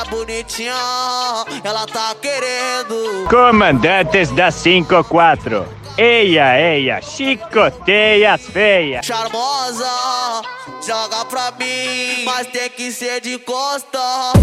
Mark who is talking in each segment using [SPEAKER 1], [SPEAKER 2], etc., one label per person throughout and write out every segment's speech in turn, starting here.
[SPEAKER 1] bonitinha, ela tá querendo.
[SPEAKER 2] Comandantes da 54. Eia, chicoteia as feias.
[SPEAKER 1] Charmosa, joga pra mim, mas tem que ser de costa.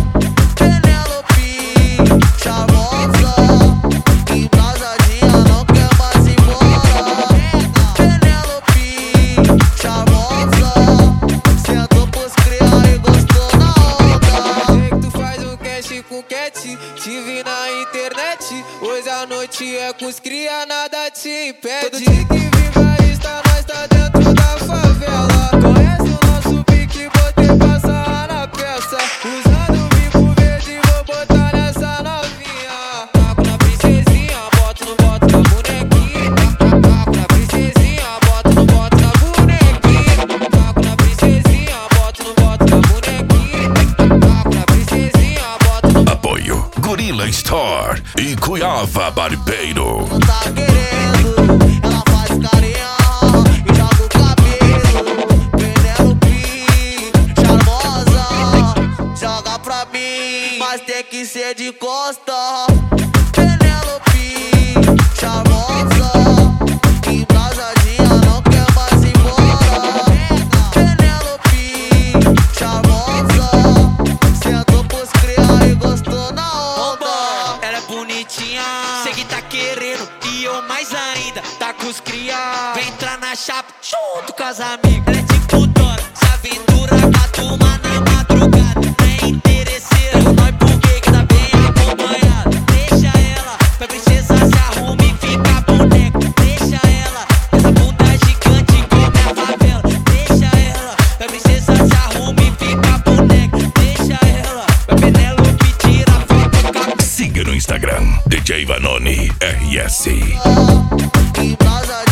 [SPEAKER 1] Penelope, charmosa, embrasadinha, não quer mais ir embora. Penelope, charmosa, sentou pros criar e gostou na onda.
[SPEAKER 3] Sei que tu faz um cash com cat, te vi na internet. Hoje a noite é com os cria, nada te impede. Todo dia que vigarista, nós tá dentro da favela. Conhece o nosso pique, botei passar na peça. Usando o bico verde, vou botar nessa novinha. Taco na princesinha, boto no boto na bonequinha. Taco na princesinha, boto no boto na bonequinha. Taco na princesinha, boto no boto na bonequinha. Taco na princesinha, boto no.
[SPEAKER 4] Apoio Gorilla Store e Cuiabá Barbeiro.
[SPEAKER 1] Não tá querendo, ela faz carinha e joga o cabelo. Penelope, charmosa, joga pra mim, mas tem que ser de costa. Penelope, charmosa, embrasadinha, não quer mais ir embora. Penelope, charmosa, sentou pros criar e gostou na onda.
[SPEAKER 5] Ela é bonitinha, sei que tá querendo, e eu mais ainda, tá com os cria. Vem entrar na chapa, junto com as amigas. Ela é tipo Dora, se aventura com a turma na madrugada. Não é interesseira, nós porque que tá bem acompanhado. Deixa ela, pra princesa se arruma e fica boneca. Deixa ela, essa bunda gigante come a favela. Deixa ela, pra princesa se arruma e fica boneca. Deixa ela, pra Penelope tira foto com a.
[SPEAKER 4] Siga no Instagram DJ Vanoni RS.
[SPEAKER 1] Embrasadinha,